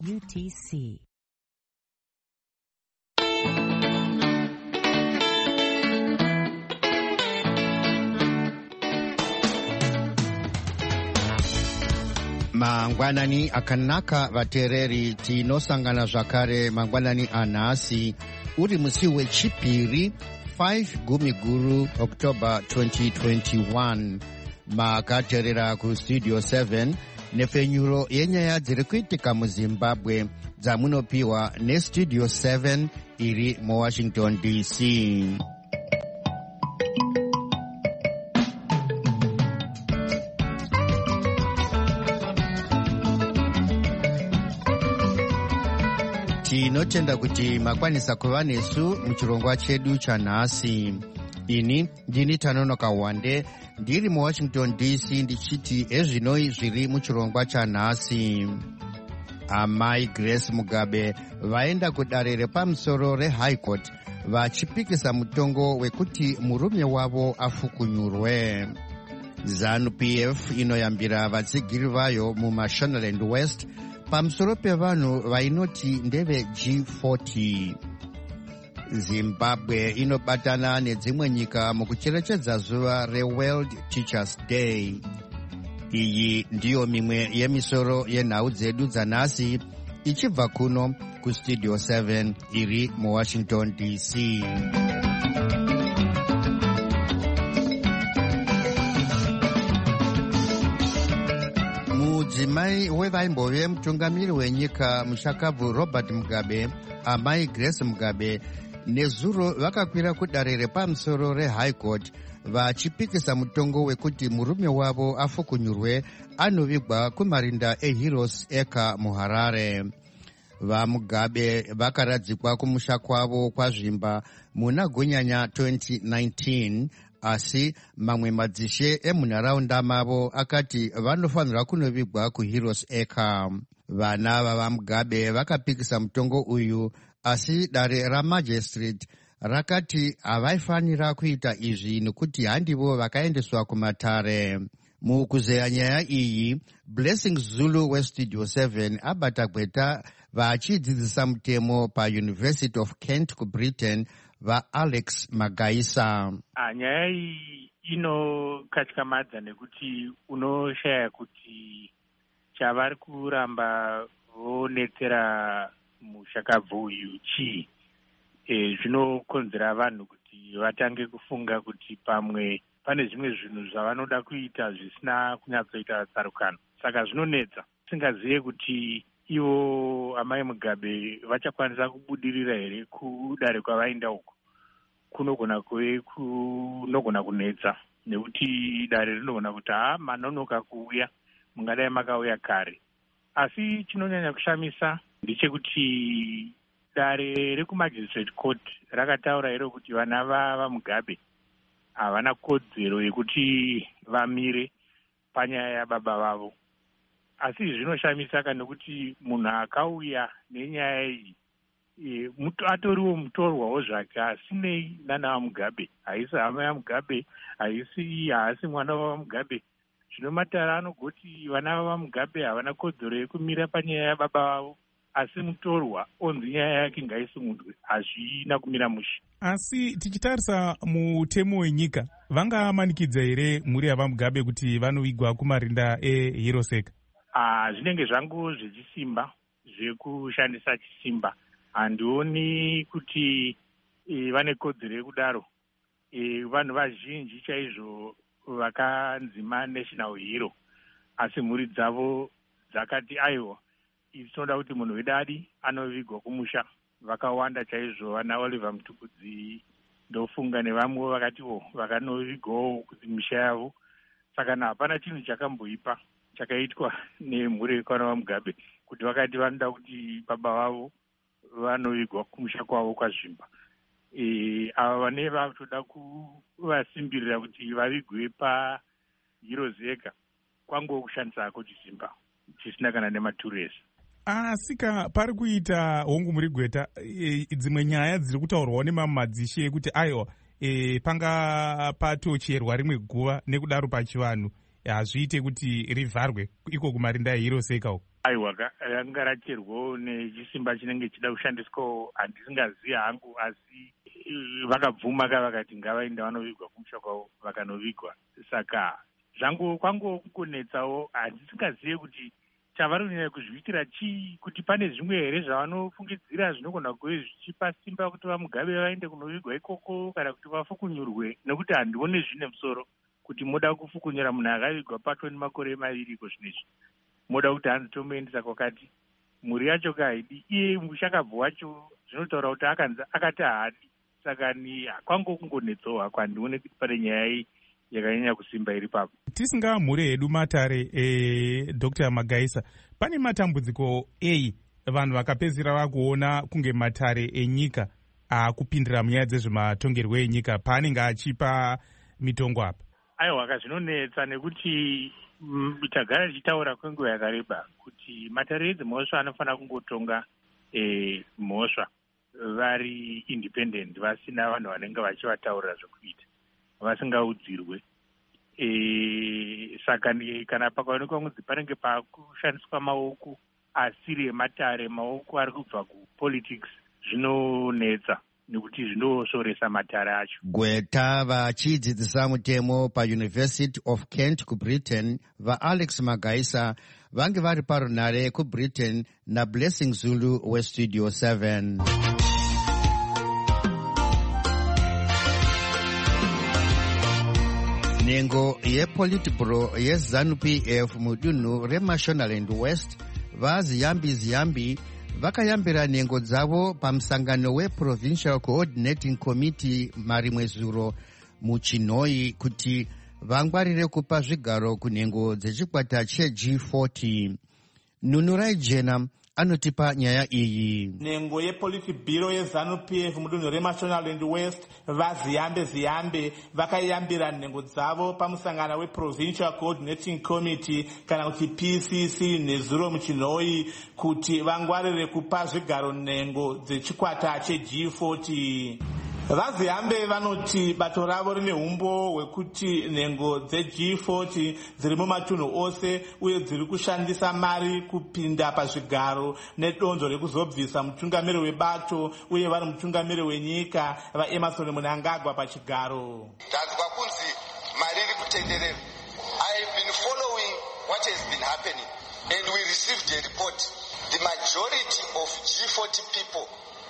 UTC. Mangwanani akanaka vatereri tinosangana zvakare mangwanani anhasi uri musi wechipiri 5 gumiguru October 2021 makateerera kustudio 7 nepfenyuro yenyaya dziri kuitika muZimbabwe dzamunopiwa nestudio 7 iri muWashington DC. Tinotenda kuti makwanisa kuva nesu muchirongwa chedu chanhasi. Ini ndini Tanonoka Wande ndiri muWashington DC ndichiti ezvinoi zviri muchirongwa chanhasi. Amai Grace Mugabe vaenda kudare repamusoro reHigh Court vachipikisa mutongo wekuti murume wavo afukunyurwe. ZANU-PF inoyambira vatsigiri vayo muMashonaland West pamusoro pevanhu vainoti ndeve G40. Zimbabwe inobatana nedzimwe nyika mukucherechedza zuva reWorld Teachers Day. Iyi ndiyo mimwe yemisoro yenhau dzedu dzanhasi ichibva kuno kustudio 7 iri muWashington DC. Mudzimai wevaimbove mutungamiri wenyika mushakabvu Robert Mugabe, amai Grace Mugabe nezuro vakakwira kudare repamusoro reHigh Court vachipikisa mutongo wekuti murume wavo afukunyurwe anovigwa kumarinda eHeroes Acre muHarare. VaMugabe vakaradzikwa kumusha kwavo kwazvimba muna Gunyanya 2019, asi mamwe madzishe emunharaunda mavo akati vanofanirwa kunovigwa kuHeroes Acre. Vana vavaMugabe vakapikisa mutongo uyu, asi dare ramajistrate rakati havaifanira kuita izvi nekuti handivo vakaendeswa kumatare. Mukuzeya nyaya iyi, Blessing Zulu westudio 7 abata gweta vachidzidzisa mutemo paUniversity of Kent kuBritain vaAlex Magaisa. Nyaya iyi inokatyamadza nekuti unoshaya kuti chavari kuramba vonetsera mushakabvu uyu chii. Zvinokonzera vanhu kuti vatange kufunga kuti pamwe pane zvimwe zvinhu zvavanoda kuita zvisina kunyatsoita tsarukano. Saka zvinonetsa, tisingazive kuti ivo amai Mugabe vachakwanisa kubudirira here kudare kwavaenda uko. Kunogona kuve kunogona kunetsa nekuti dare rinogona kuti manonoka kuuya, mungadai makauya kare. Asi chinonyanya kushamisa ndechekuti dare rekumagistrate court rakataura hero kuti vana vaMugabe havana kodzero yekuti vamire panyaya yababa vavo. Asi zvinoshamisa kana nekuti munhu akauya nenyaya iyi atoriwo mutorwawo zvake, asinei nana vaMugabe, haisi hama yaMugabe, haasi mwana wavaMugabe. Zvino matara anogoti vana vavaMugabe havana kodzero yekumira panyaya yababa vavo, asi mutorwa onzi nyaya yake ngaisumudwe. Hazvina kumira mushe. Asi tichitarisa mutemo wenyika, vangamanikidza here mhuri yavaMugabe kuti vanovigwa kumarinda eHeroes Acre? Zvinenge zvangu zvechisimba, zvekushandisa chisimba. Handioni kuti vane kodzero yekudaro. Vanhu vazhinji chaizvo vakanzi national hero, asi mhuri dzavo dzakati aiwa, tinoda kuti munhu wedadi anovigwa kumusha. Vakawanda chaizvo, vana Oliver Mutukudzi ndofunga nevamwe vakati vakanovigwawo kumisha yavo. Saka hapana chinhu chakamboipa chakaitwa nemhuri yekwana vaMugabe kuti vakati vanoda kuti baba vavo vanovigwa kumusha kwavo kwazvimba. Ava vane vatoda kuvasimbirira kuti vavigwe paHeroes Acre kwangu kushandisako chisimba chisina kana nematuresi. Asika pari kuita hongu muri gweta dzimwe nyaya dziri kutaurwawo nemamwe madzishe ekuti aiwa panga patocherwa rimwe guva nekudaro pachivanhu hazviite kuti rivharwe iko kumarinda eHeroes Acre uko. aiwa ranga racherwawo nechisimba chinenge chida kushandiswawo handisingazivi hangu, asi vakabvuma vakati ngavaenda vanovigwa kumusha kwavo vakanovigwa. Saka zvangu kwangu kunetsawo, handisingazivi kuti chavari kunyanya kuzviitira chii, kuti pane zvimwe here zvavanofungidzira zvinogona kuve zvichipa simba kuti vamugave vaende kunovigwa ikoko, kana kuti vafukunyurwe, nekuti handione zvine musoro kuti moda kufukunyura munhu akavigwa patwa nemakore 2 iko zvinezvi, moda kuti anotomuendesa kwakati mhuri yacho kaidi, iye mushakabvu wacho zvinotaura kuti akati haadi. Saka ni kwangu kungonetsawo hako, handione kuti pane nyaya yakanyanya kusimba iri papo. Tisingamhure hedu matare Dr. Magaisa, pane matambudziko ei vanhu vakapedzisira vakuona kunge matare enyika akupindira munyaya dzezvematongerwo enyika paanenge achipa mitongo apa? Aiwa, zvinonetsa nekuti tagara tichitaura kwenguva yakareba kuti matare edzimhosva anofanira kungotonga mhosva vari independent, vasina vanhu vanenge vachivataurira zvekuita, vasingaudzirwe. Saka kana pakaonekwa kunzi panenge pakushandiswa maoko asiri ematare, maoko ari kubva kupolitics, zvinonetsa nekuti zvinosoresa matare acho. Gweta vachidzidzisa mutemo paUniversity of Kent kuBritain vaAlex Magaisa vange vari parunare kuBritain naBlessing Zulu weStudio 7. Nhengo yePolitburo yeZANU-PF mudunhu reMashonaland West vaziyambi vakayambira nhengo dzavo pamusangano weProvincial Coordinating Committee marimwe zuro muChinhoi kuti vangwarire kupa zvigaro kunhengo dzechikwata cheG40. Nunurai Jena anotipa nyaya iyi. Nhengo yePolitburo yeZANU-PF mudunhu reMashonaland West vaziyambe vakayambira nhengo dzavo pamusangano weProvincial Coordinating Committee kana kuti PCC nezuro muChinhoi kuti vangwarire kupa zvigaro nhengo dzechikwata cheG40. Vaziyambe vanoti bato ravo rine umbo hwekuti nhengo dzeG40 dziri mumatunhu ose uye dziri kushandisa mari kupinda pazvigaro nedonzvo rekuzobvisa mutungamiri webato uye vari mutungamiri wenyika vaEmerson Mnangagwa pachigaro. Tanzwa kunzi mari iri kutenderera. I have been following what has been happening and we received a report. The majority of G40 people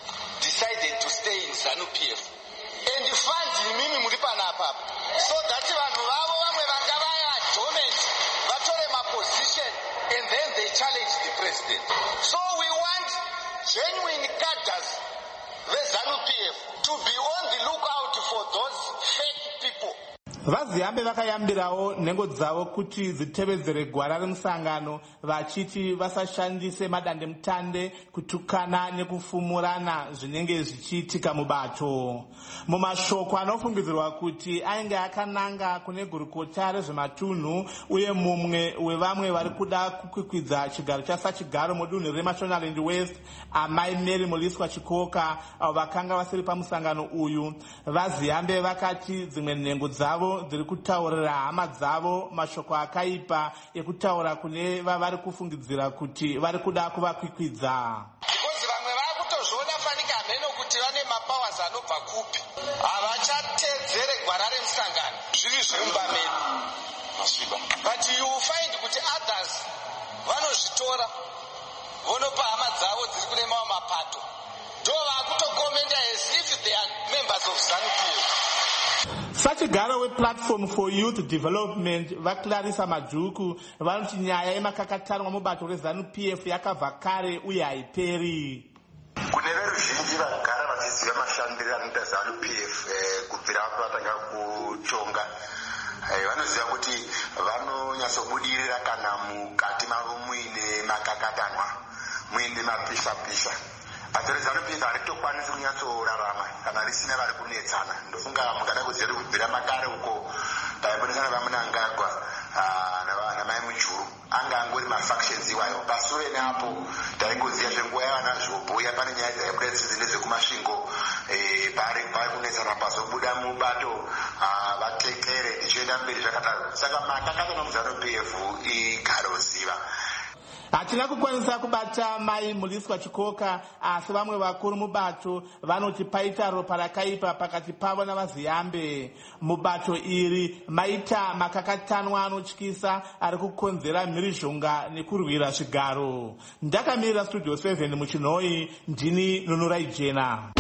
decided to stay in ZANU-PF and fund mimi muri panapa so that vanhu vavo vamwe vanga vaya dormant vatore position and then they challenge the president. So we want genuine cadres veZANU-PF to be on the lookout for those fake people. Vaziyambe vakayambirawo nhengo dzavo kuti dzitevedzere gwara remusangano vachiti vasashandise madandemutande kutukana nekufumurana zvinenge zvichiitika mubato. Mumashoko anofungidzirwa kuti ainge akananga kune gurukota rezvematunhu uye mumwe wevamwe vari kuda kukwikwidza chigaro chasachigaro mudunhu reMashonaland West, amai Mary Muliswa Chikoka, avo vakanga vasiri pamusangano uyu, Vaziyambe vakati dzimwe nhengo dzavo dziri kutaurira hama dzavo mashoko akaipa ekutaura kune vavari kufungidzira kuti vari kuda kuvakwikwidza. Because vamwe vari kutozviona fanika mheno kuti vane mapowers anobva kupi, havachatedzere gwara remusangano, zviri zvemumba medu. But you will find kuti others vanozvitora vonopa hama dzavo dziri kune mamwe mapato, ndo vakutokomenda as if they are members of ZANU-PF. Sachigaro wePlatform for Youth Development vaClarissa Madhuku vanoti nyaya yemakakatanwa mubato reZANU-PF yakabva kare uye haiperi. Kune veruzhinji vagara vachiziva mashandiro anoita ZANU-PF kubvira vatanga kutonga, vanoziva kuti vanonyatsobudirira kana mukati mavo muine makakatanwa, muine mapisha. Asi ZANU-PF haritokwanisi kunyatsorarama kana risina vari kunetsana. Ndofunga mungada kuziva kubvira makare uko taimbonesana vaMnangagwa namai Mujuru anga angori mafactions iwayo. Pasure neapo taingoziva zvenguva yavana zvobuya pane nyaya dzaibuda dzine dzekumasvingo pari kunetsana pazobuda mubato vatekere ichienda mberi zvakadaro. Saka makakatanwa muZANU-PF igaroziva. Hatina kukwanisa kubata mai Muliswa Chikoka, asi vamwe vakuru mubato vanoti paita ropa rakaipa pakati pavo navaZiyambe. Mubato iri maita makakatanwa anotyisa ari kukonzera mhirizhonga nekurwira zvigaro. Ndakamirira Studio 7 muChinoi, ndini Nunurai Jena.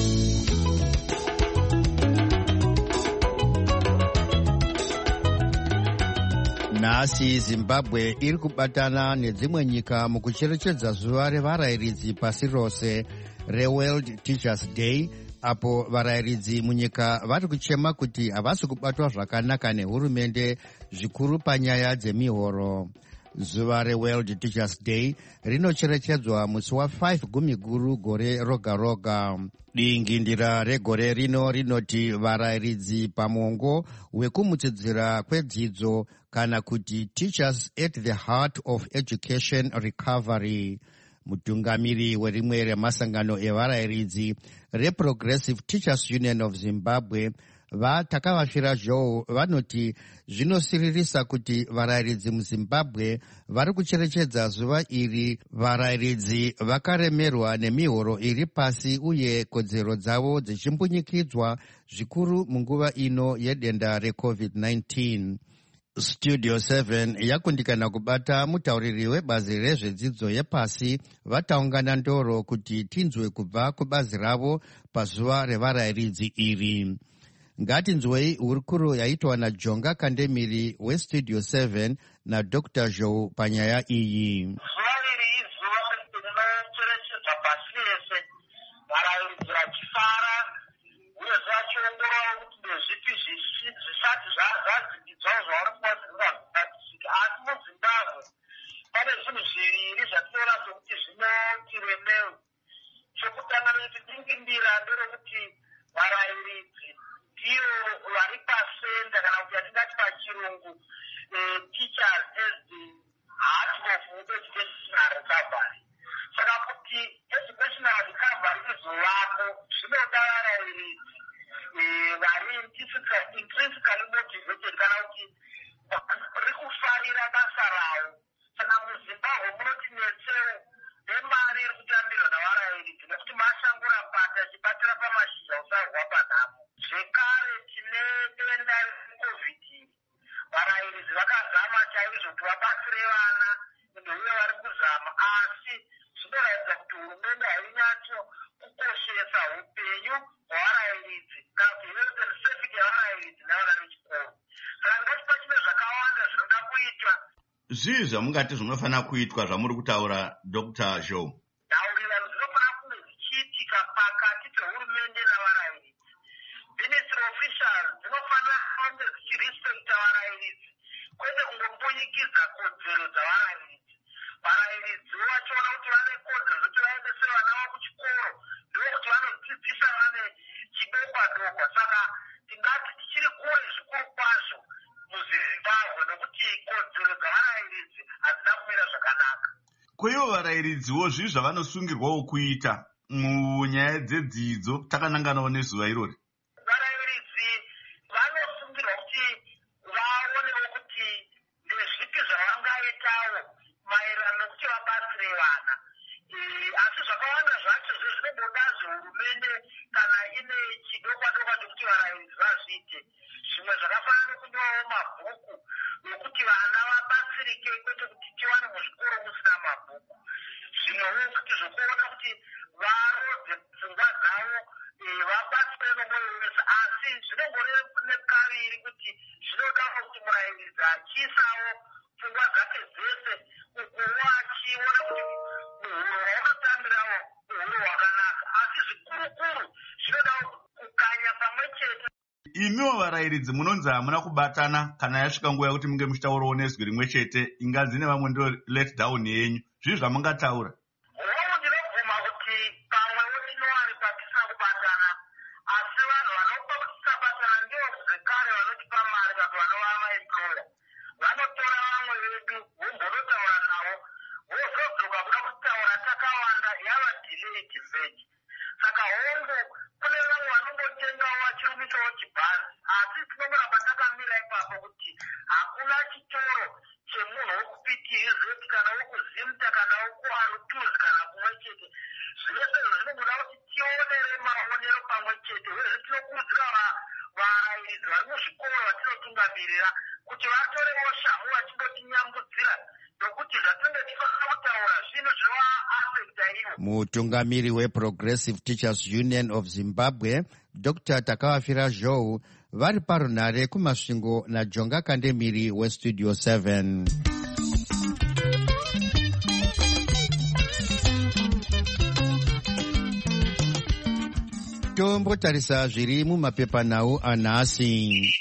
Nhasi Zimbabwe iri kubatana nedzimwe nyika mukucherechedza zuva revarayiridzi pasi rose reWorld Teachers Day, apo varayiridzi munyika vari kuchema kuti havasi kubatwa zvakanaka nehurumende, zvikuru panyaya dzemihoro. Zuva reWorld Teachers Day rinocherechedzwa musi wa5 Gumiguru gore roga roga. Dingindira regore rino rinoti varayiridzi pamongo wekumutsidzira kwedzidzo, kana kuti Teachers at the Heart of Education Recovery. Mutungamiri werimwe remasangano evarayiridzi reProgressive Teachers Union of Zimbabwe vatakavashira Joe vanoti zvinosiririsa kuti varayiridzi muZimbabwe vari kucherechedza zuva iri varayiridzi vakaremerwa nemihoro iri pasi uye kodzero dzavo dzichimbunyikidzwa zvikuru munguva ino yedenda reCovid-19. Studio 7 yakundikana kubata mutauriri webazi rezvedzidzo yepasi vataungana ndoro kuti tinzwe kubva kubazi ravo pazuva revarayiridzi iri. Ngatinzwei hurukuro yaitwa naJonga Kandemiri weStudio 7 naDr. Joe panyaya iyi. Zuva iri izuva rinocherechedza pasi rese varayiridzi vachifara uye vachiongorora kuti ndezvipi zvisati zvadzikidzawo zvavari kuvazingazibatisika. Asi muZimbabwe pane zvinhu zviviri zvatinoona sokuti zvinotiremewo. Chokutanga nechidingindira nderekuti varayiridzi ndiyo vari pasenda, kana kuti yatingati pachirungu teachers as the heart of educational recovery. Saka kuti educational recovery izovako zvinoda varayiridzi vari intrinsically motivated, kana kuti ri kufarira basa ravo. Saka muZimbabwe munoti netsewo nemari iri kutambirwa navarayiridzi nekuti mashangura pata achibatira pamashizha usarwa panhamo. Zvekare tine denda reCovid. Varayiridzi vakazama chaizvo kuti vabatsire vana uye vari kuzama, asi zvinoratidza kuti hurumende hainyatso kukoshesa upenyu hwavarayiridzi kana kuti health and safety yavarayiridzi navana vechikoro. Saka ngati pachine zvakawanda zvinoda kuitwa. Zvii zvamungati zvinofanira kuitwa zvamuri kutaura Dr. Joe? Nhaurirano dzinofanira kunge dzichiitika pakati pehurumende navarayiridzi. Ministry officials dzinofanira kunge dzichirespekta varayiridzi, kwete kungombonyikidza kodzero dzavarayiridzi. Varayiridzi vachiona kuti vane kodzero kuti vaendese vana vavo kuchikoro, ndokuti vanodzidzisa vane chidokwa dokwa. Saka tingati tichiri kure zvikuru kwazvo muZimbabwe nekuti kodzero dzavarayiridzi hadzina kumira zvakanaka. Kwaivo varayiridziwo zvii zvavanosungirwawo kuita munyaya dzedzidzo takananganawo nezuva irori? Varayiridzi vanosungirwa kuti vaonewo kuti ndezvipi zvavangaitawo maererano nekuti vabatsire vana. Asi zvakawanda zvacho zvinongoda zvehurumende kana ine chidokwa-dokwa chokuti varayiridzi vazviite. Zvimwe zvakafanana nekunyorawo mabhuku ekuti vana vabatsirike, kwete kuti tiwane muzvikoro musina mabhuku. Zvimwewo kuti zvokuona kuti varodze pfungwa dzavo vabatsire nomwoyo wese. Asi zvinongorevekaviri kuti zvinoda kuti murayiridzi achiisawo pfungwa dzake dzese ukuwo achiona kuti muhuro waunotambirawo muhuro hwakanaka. Asi zvikurukuru zvinoda kukanya pamwe chete. Imiwo varayiridzi munonzi hamuna kubatana kana yasvika nguva yekuti munge muchitaurawo nezwi rimwe chete, inganzi nevamwe ndo let down yenyu. Zvii zvamungataura? Unowo ndinobvuma kuti pamwewo tinowanikwa tisina kubatana, asi vanhu vanopa kuti tisabatana ndivo zvekare vanotipa mari kana vanova maemployer. Vanotora vamwe vedu vombonotaura navo, vozodzoka kuda kutaura takawanda yava delayed message. Saka hongu kune vamwe vanongotengawo vachirumisawo chibhazi, asi tinongoramba takamira ipapo kuti hakuna chitoro chemunhu wekupitz kana wekuzimta kana wekuarutuzi kana kumwe chete. Zvese zvinobuda kuti tionere maonero pamwe chete, uye tinokurudzira varairidzi vari muzvikoro vatinotungamirira kuti vatorewo shamhu vachindotinyambudzira, nokuti zvatinenge tifanira kutaura zvinhu zvinoaafekta ivo. Mutungamiri weProgressive Teachers Union of Zimbabwe, Dr. Takawafira Zhou, vari parunhare kumasvingo naJonga Kandemiri weStudio 7. Tombotarisa zviri mumapepanhau anhasi.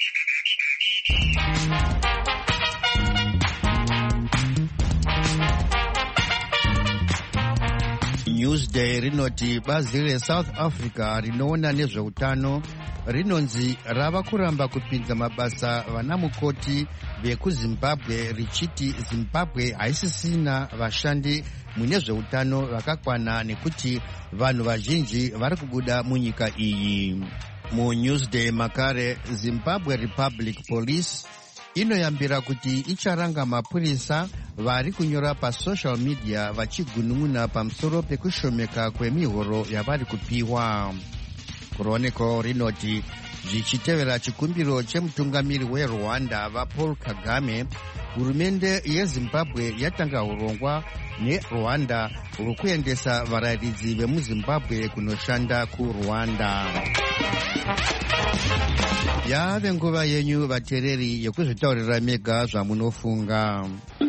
Newsday rinoti bazi reSouth Africa rinoona nezveutano rinonzi rava kuramba kupinza mabasa vanamukoti vekuZimbabwe richiti Zimbabwe haisisina vashandi mune zveutano vakakwana nekuti vanhu vazhinji vari kubuda munyika iyi. MuNewsday makare, Zimbabwe Republic Police inoyambira kuti icharanga mapurisa vari kunyora pasocial media vachigunun'una pamusoro pekushomeka kwemihoro yavari kupiwa. Chronicle rinoti zvichitevera chikumbiro chemutungamiri weRwanda vaPaul Kagame, hurumende yeZimbabwe yatanga urongwa neRwanda hwekuendesa varairidzi vemuZimbabwe kunoshanda kuRwanda. Yave nguva yenyu vateereri yekuzvitaurira mega zvamunofunga.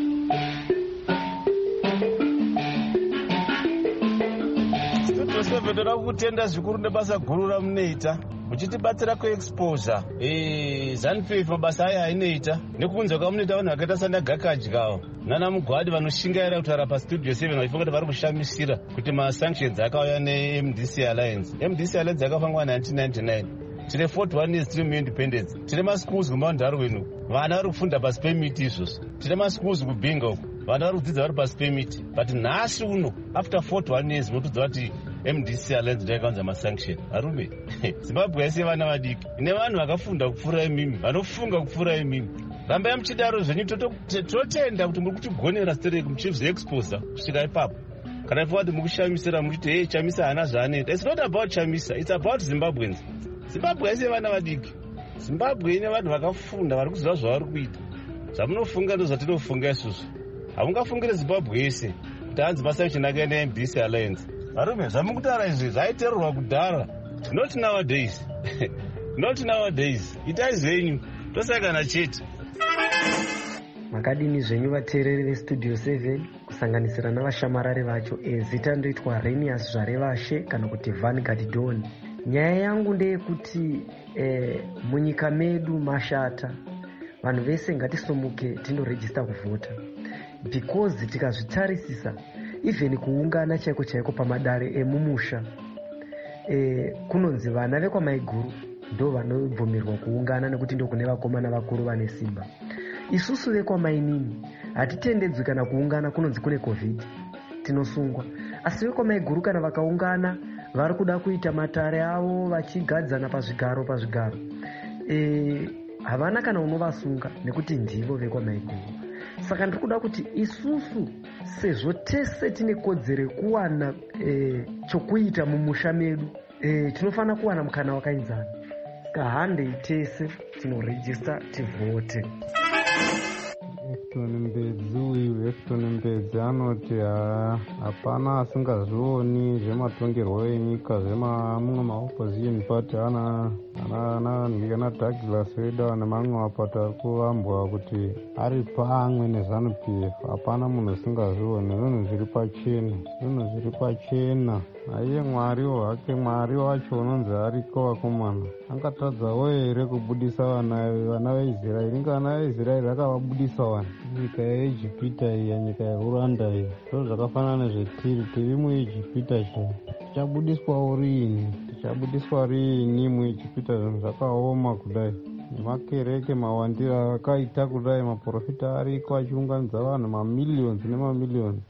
Toda kutenda zvikuru nebasa guru ramunoita muchitibatsira kuexposure ZANU-PF mabasa aya ainoita nekunzwa kwamunoita vanhu vakaita sana Gakadyawo nana Mugwadi vanoshingaira kutaura paStudio 7 vachifunga kuti vari kushamisira kuti masanctions akauya neMDC Alliance. MDC Alliance yakafangwa 1999. Tine 41 years tiri muindependence. Tine maschools kumaNdarwin, vana vari kufunda pasi pemiti izvozvo. Tine maschools kubinga uko, vana vari kudzidza vari pasi pemiti. But nhasi uno after 41 years munotudza kuti MDC Alliance ndaikanza masanction. Arume Zimbabwe yese vana vadiki ine vanhu vakafunda kupfuura imimi, vanofunga kupfuura imimi. Rambai muchidaro zvenyu, totenda kuti muri kutigonera stereki muchizviexposa kusvika ipapo. Kana ifa kuti mukushamisira muchiti hey, Chamisa hana zvaanoita. It's not about Chamisa, it's about Zimbabweans. Zimbabwe yese vana vadiki. Zimbabwe ine vanhu vakafunda vari kuziva zvavari kuita. Zvamunofunga ndo zvatinofunga isusu. Hamungafungire Zimbabwe yese kuti hanzi masanction akaenda MDC Alliance. Varume, zvamukutaura izvi zvaiterwa kudhara. Not nowadays. Not nowadays. Itai zvenyu tosakana chete. Makadini zvenyu vateereri veStudio 7 kusanganisira navashamarari vacho. Zita ndoitwa Renius Zvarevashe kana kuti Vanguard Dawn. Nyaya yangu ndeyekuti munyika medu mashata. Vanhu vese ngatisomuke tindorejista kuvhota, because tikazvitarisisa even kuungana chaiko chaiko pamadare emumusha kunonzi vana vekwamaiguru ndo vanobvumirwa kuungana nekuti ndo kune vakomana vakuru vane simba. Isusu vekwamainini hatitendedzwi kana kuungana, kunonzi kune COVID tinosungwa. Asi vekwamaiguru kana vakaungana vari kuda kuita matare avo vachigadzana pazvigaro havana kana unovasunga nekuti ndivo vekwamaiguru. Saka ndiri kuda kuti isusu sezvo tese tine kodzero yekuwana chokuita mumusha medu, tinofanira kuwana mukana wakainzana. Kahandei tese tinorejista tivhote. Efton Mbedzi anoti hapana asingazvioni zvematongerwo enyika zvemamwe maopposition party ana Douglas Weda nemamwe mapato ari kuvambwa kuti ari pamwe neZANU-PF. Hapana munhu asingazvioni, zvinhu zviri pachena. Aiye Mwariwo hake, Mwari wacho unonzi ariko vakomana angatadzawo here kubudisa vana veIsraeri? Inga vana veIsraeri akavabudisa vanhu. Nyika yeIjipita iyi, nyika yeUranda iyi, zvo zvakafanana nezvetiri muIjipita. Tichabudiswawo riini muIjipita? Zvinhu zvakaoma kudai, nemakereke mawandira akaita kudai, maprofita ariko achiunganidza vanhu mamillions nemamillions.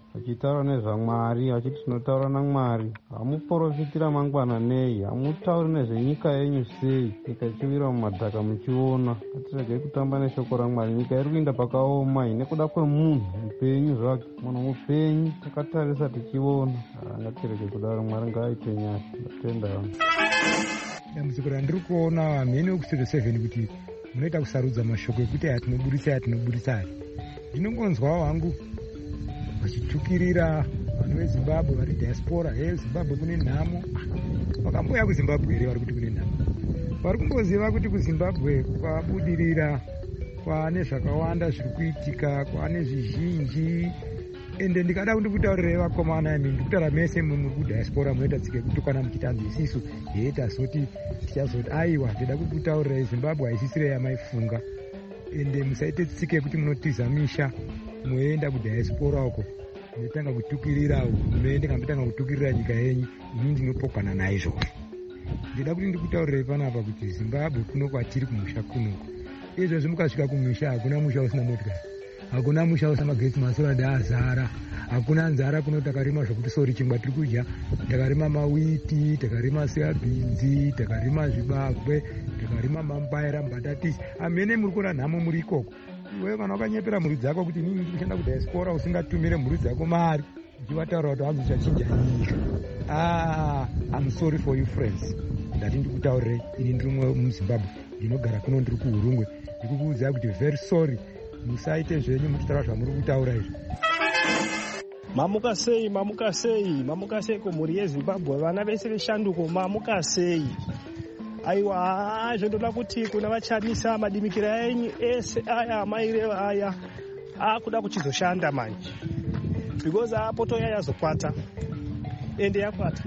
vachitaura nezvaMwari, vachiti tinotaura naMwari. Hamuprofitira mangwana nei? Hamutauri nezvenyika yenyu sei? Nyika ichiwira mumadhaka muchiona. Ngatirege kutamba neshoko raMwari. Nyika iri kuenda pakaoma nekuda kwemunhu mupenyu zvake. Munhu mupenyu takatarisa tichiona. Ngatirege kudaro, Mwari ngaaite nyasha. Ndatenda. Dambudziko randiri kuona vamhene vekustudio 7 kuti munoita kusarudza mashoko ekuti atinoburitsa. Ndinongonzwawo hangu vachitukirira vanhu veZimbabwe vari diaspora. Zimbabwe kune nhamo. Vakamboya kuZimbabwe here vari kuti kune nhamo? Vari kumboziva kuti kuZimbabwe kwabudirira, kwane zvakawanda zviri kuitika, kwane zvizhinji. Ende ndikada kuti kutaurire vakomana imi, ndikutaura mese muri kudiaspora munoita tsika kutukana muchitanzi isisu tasoti tichazoti aiwa ndida kuti kutaurire Zimbabwe haisisire yamaifunga. Ende musaite tsika yekuti munotiza misha muenda kudiaspora uko munotanga kutukirira hurumende kana mutanga kutukirira nyika yenyu. Ini ndinopokana naizvozvo. Ndida kuti ndikutaurire panapa kuti Zimbabwe kuno kwatiri kumusha kunoku, izvozvi mukasvika kumusha hakuna musha usina motikari, hakuna musha usina magetsi, masoradhi azara, hakuna nzara kuno. Takarima zvokuti sori chingwa tiri kudya, takarima mawiti, takarima soyabhinzi, takarima zvibagwe, takarima mambaira, mbatatisi. Amene muri kuona nhamo muri ikoko. Iwe kana wakanyepera mhuri dzako kuti inini ndiri kushanda kudiaspora, usingatumire mhuri dzako mari uchivataura kuti hanzi uchachinja nyika. I'm sorry for you friends. Ndati ndikutaurire ini ndiri muZimbabwe, ndinogara kuno, ndiri kuHurungwe. Ndikukuudzai kuti very sorry, musaite zvenyu muchitaura zvamuri kutaura izvi. Mamuka sei kumhuri yeZimbabwe, vana vese veshanduko, mamuka sei? Aiwa, zvindoda kuti kuna vachamisa madimikira enyu ese aya amaireva aya akuda kuchizoshanda manje, because apoto yazokwata ende yakwata.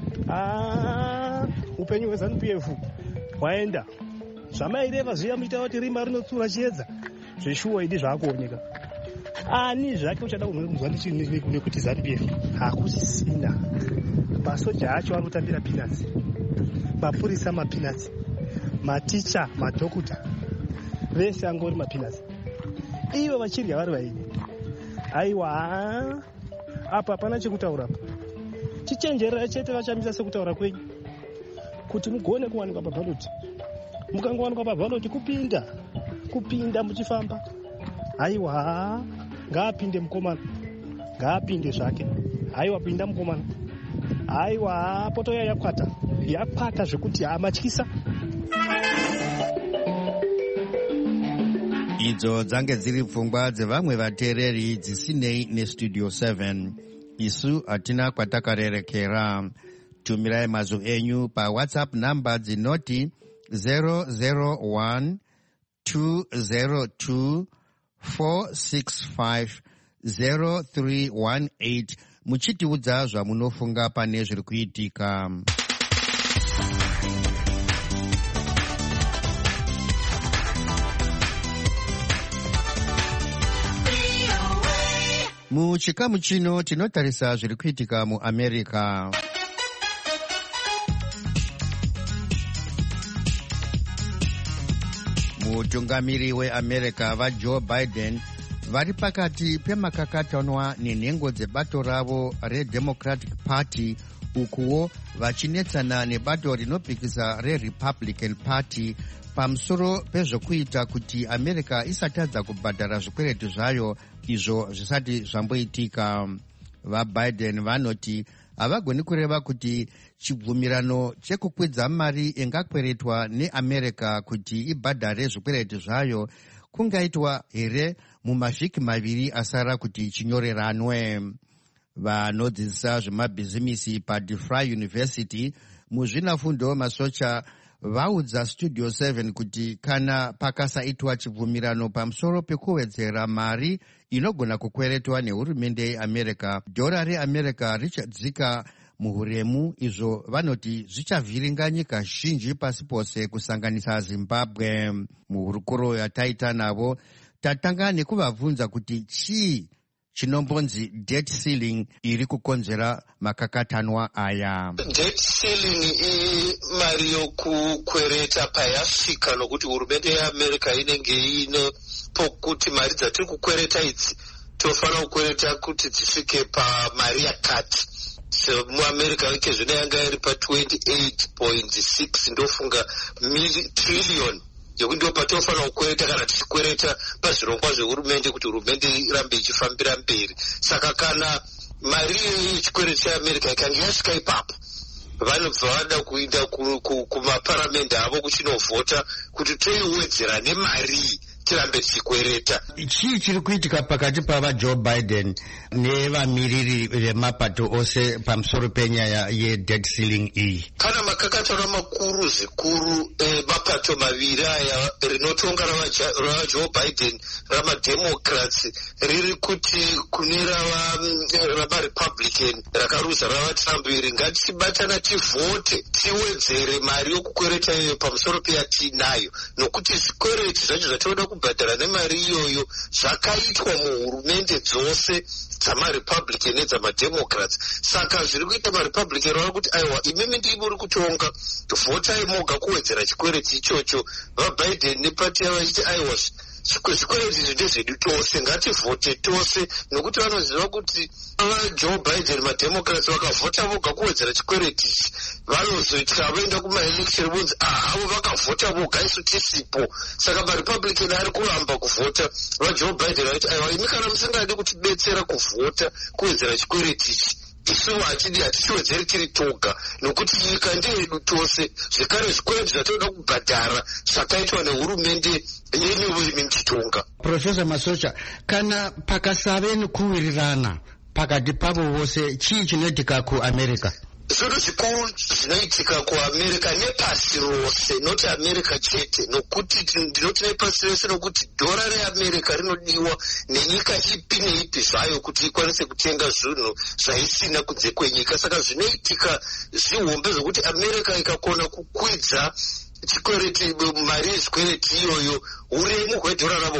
Upenyu hweZANU-PF hwaenda. Zvamaireva zviya muita kuti rima rinotsura chiedza, zveshuwa idi zvaakuoneka. Ani zvake uchada kunzwa nekuti ZANU-PF hakusisina. Masoja acho anotambira peanuts, mapurisa mapeanuts, maticha, madhokuta vese angori mapeanuts. Ivo vachirya vari vaini. Aiwa, apa hapana chekutaura. Chichenjerera chete vachamisa sekutaura kwenyu kuti mugone kuwanikwa pabhaloti. Mukangowanikwa pabhaloti kupinda muchifamba. Aiwa, ngaapinde mukomana, ngaapinde zvake. Aiwa, pinda mukomana. Aiwa, poto yakwata zvekuti hamatyisa. Idzo dzange dziri pfungwa dzevamwe vateereri dzisinei nestudio 7. Isu hatina kwatakarerekera. Tumirai mazwi enyu paWhatsApp namba dzinoti 001 202 465 0318 muchitiudza zvamunofunga pane zviri kuitika. Muchikamu chino tinotarisa zviri kuitika muAmerica. Mutungamiri weAmerica vaJoe Biden vari pakati pemakakatanwa nenhengo dzebato ravo reDemocratic Party, ukuwo vachinetsana nebato rinopikisa reRepublican Party pamusoro pezvokuita kuti America isatadza kubhadhara zvikweretu zvayo izvo zvisati zvamboitika. VaBiden vanoti havagoni kureva kuti chibvumirano chekukwidza mari ingakweretwa neAmerica kuti ibhadhare zvikweretu zvayo kungaitwa here mumavhiki maviri asara kuti chinyoreranwe. Vanodzidzisa zvemabhizimisi paDeFry University muzvinafundo masocha vaudza Studio 7 kuti kana pakasaitwa chibvumirano pamusoro pekuwedzera mari inogona kukweretwa nehurumende yeAmerica, dhora reAmerica richadzika muhuremu. Izvo vanoti zvichavhiringa nyika zhinji pasi pose kusanganisa Zimbabwe. Muhurukuro yataita navo tatanga nekuvabvunza kuti chii chinombonzi debt ceiling iri kukonzera makakatanwa aya. Debt ceiling imari yokukwereta payasvika nokuti hurumende yeAmerica inenge ine pokuti mari dzatiri kukwereta idzi tofanira kukwereta kuti tisvike pamari yakati. Muamerica wike zvino yanga iri pa28.6 ndofunga trillion yekuti ndo patofanira kukwereta kana tichikwereta pazvirongwa zvehurumende kuti hurumende irambe ichifambira mberi. Saka kana mari yechikwereti cheamerica ikange yasvika ipapo, vanobva vada kuenda kumaparamende avo kuchinovhota kuti toiwedzera nemari tirambe tichikwereta. Chii chiri kuitika pakati pavaJoe Biden nevamiriri vemapato ose pamusoro penyaya yedebt ceiling iyi? Kana makakatora makuru zvikuru mapato maviri aya, rinotonga ravaJoe Biden ramademocrats riri kuti kune ravarepublican rakaruza ravaTrump iri ngatichibatana tivhote tiwedzere mari yokukwereta iyoyo pamusoro peyatinayo, nokuti zvikwereti zvacho zvatoda kubhadhara nemari iyoyo zvakaitwa muhurumende dzose dzamarepublican nedzamademocrats. Saka zviri kuita marepublican vava kuti aiwa, imimi ndii muri kutonga, vhotai moga kuwedzera chikwereti ichocho. VaBiden nepati yavo vachiti aiwa, zvikwereti izvi ndezvedu tose, ngativhote tose, nokuti vanoziva kuti vaJoe Biden mademocrats vakavhota voga kuwedzera chikwereti ichi, vanozoitika voenda kumaelection vonzi avo vakavhota voga isu tisipo. Saka marepublican ari kuramba kuvhota. VaJoe Biden vachiti aiwa, imi kana musingadi kutibetsera kuvhota kuwedzera chikwereti ichi, isu hatichiwedzeri tiri toga, nokuti nyika ndeyedu tose. Zvekare zvikwereti zvatoda kubhadhara zvakaitwa nehurumende yenyu muchitonga. Profesa Masocha, kana pakasave nekuwirirana pakati pavo vose, chii chinoitika kuAmerica? Zvinhu zvikuru zvinoitika kuAmerica nepasi rose, noti America chete, nokuti ndinoti nepasi rose, nokuti dhora reAmerica rinodiwa nenyika ipi neipi zvayo kuti ikwanise kutenga zvinhu zvaisina kunze kwenyika. Saka zvinoitika zvihombe zvokuti America ikakona kukwidza chikwereti, mari yezvikwereti iyoyo, uremu hwedhora ravo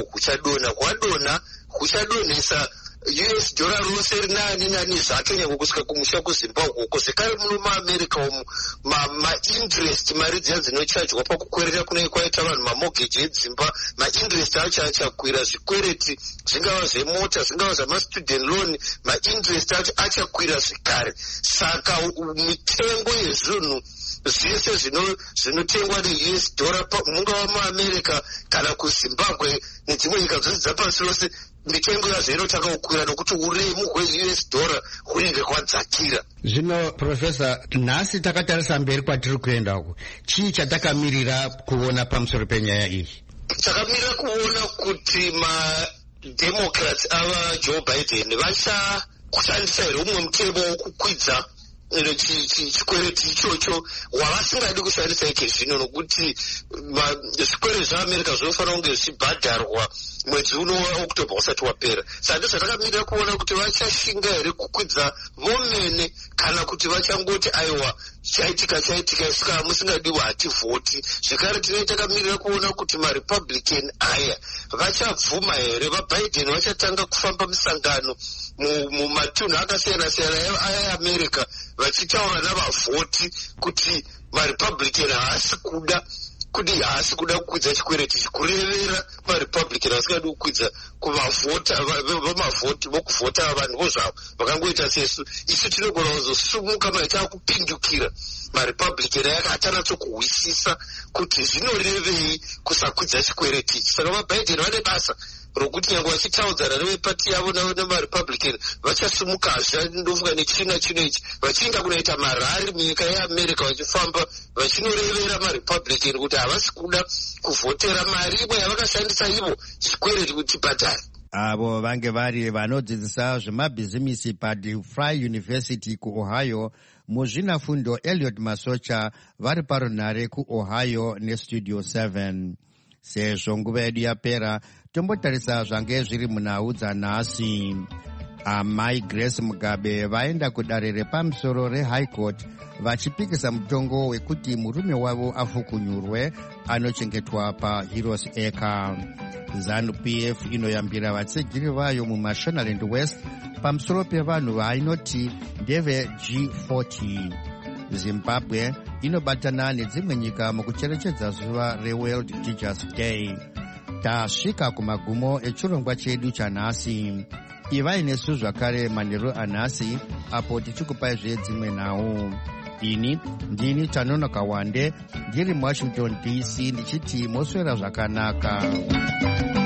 huchadonhesa US dhora rose rinani zvake nyange kusvika kumusha kuZimbabwe uko. Zvekare muno muAmerica umu ma-interest, mari dziya dzinochajwa pakukwereta kunenge kwaita vanhu mamortgage edzimba, ma-interest acho achakwira. Zvikwereti zvingava zvemota, zvingava zvamastudent loan, ma-interest acho achakwira zvekare. Saka mitengo yezvinhu zvese zvinotengwa neUS dhora mungava muAmerica kana kuZimbabwe nedzimwe nyika dzose dzapasi rose, mitengo yazvo inotanga kukwira nokuti uremu hweUS dhora hunenge kwadzakira. Zvino Profesa, nhasi takatarisa mberi kwatiri kuenda uku, chii chatakamirira kuona pamusoro penyaya iyi? Takamirira kuona kuti mademocrats avaJoe Biden vachashandisa here umwe mutemo wokukwidza chikwereti ichocho wavasingadi kushandisa ike zvino, nokuti zvikwereti zvaAmerica zvinofanira kunge zvichibhadharwa mwedzi uno waOctober usati wapera. Saka ndozvatakamirira kuona kuti vachashinga here kukwidza vomene, kana kuti vachangoti aiwa chaitika isika musingadiwa hativhoti. Zvekare tinenge takamirira kuona kuti marepublican aya vachabvuma here, vaBiden vachatanga kufamba misangano mumatunhu akasiyana-siyana aAmerica vachitaura navavhoti kuti marepublican haasi kuda kukwidza chikwereti ichi, kurevera marepublican vasingadi kukwidza vamavhoti vokuvhota vanhu vozvavo vakangoita sesu. Isu tinogona kuzosumuka maita akupindukira marepublican yakatanyatsokuhwisisa kuti zvinorevei kusakwidza chikwereti ichi. Saka vaBiden vane basa rokuti nyange vachitaudzana nevepati yavo nemarepublican vachasumukazve, ndofunga nechina ichi vachienda kunoita marari munyika yeAmerica, vachifamba vachinorevera marepublican kuti havasi kuda kuvhotera mari imwe yavakashandisa ivo chikwereti kuti bhadhari. Avo vange vari vanodzidzisa zvemabhizimisi paDeFry University kuOhio. Muzvinafundo Elliot Masocha vari parunhare kuOhio neStudio 7. Sezvo nguva yedu yapera, tombotarisa zvange zviri munhau dzanhasi. Amai Grace Mugabe vaenda kudare repamusoro reHigh Court vachipikisa mutongo wekuti murume wavo afukunyurwe anochengetwa paHeroes Acre. ZANU-PF inoyambira vatsegiri vayo muMashonaland West pamusoro pevanhu vainoti ndeve G40. Zimbabwe inobatana nedzimwe nyika mukucherechedza zuva reWorld Teachers Day. Tasvika kumagumo echirongwa chedu chanhasi. ivai nesu zvakare manheru anhasi apo tichikupai dzimwe nhau. Ini ndini Tanonoka Wande ndiri muWashington DC ndichiti moswera zvakanaka.